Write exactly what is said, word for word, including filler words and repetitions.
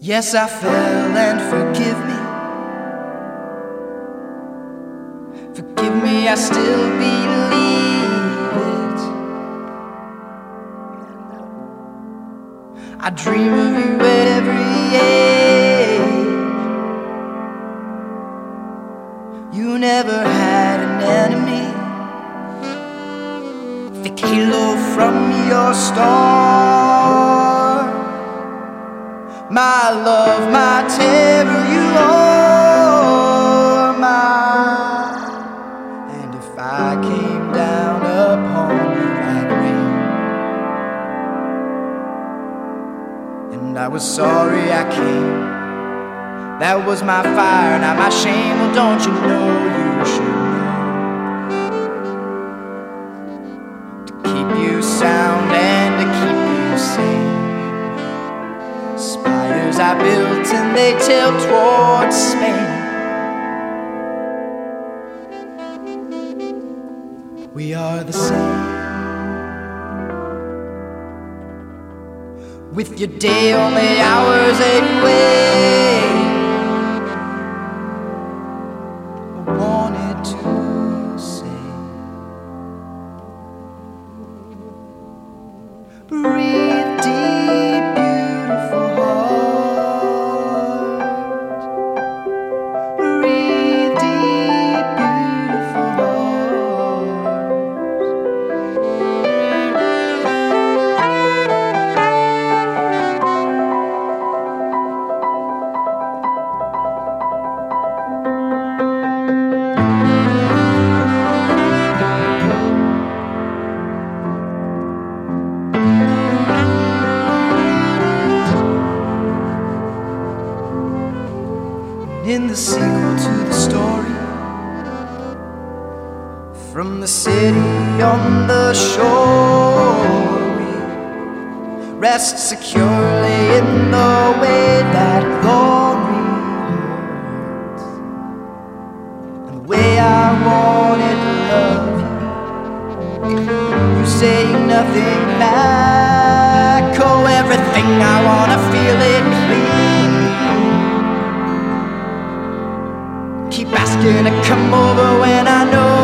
Yes, I fell and forgive me. Forgive me, I still believe it. I dream of you at every age. You never had an enemy. Thick halo from your star. My love, my terror, you are mine. And if I came down upon you like rain, and I was sorry I came, that was my fire, not my shame. Well, don't you know you should know, to keep you sound and to keep you sane. Spires I built and they tilt towards Spain. We are the same. With your day only hours away, I wanted to say, breathe deep, beautiful heart. Breathe deep, beautiful heart. In the sequel to the story, from the city on the shore, we rest securely in the way that glory holds, and the way I wanted to love you, you saying nothing back. Oh, everything I wanna feel it clean. Keep asking to come over when I know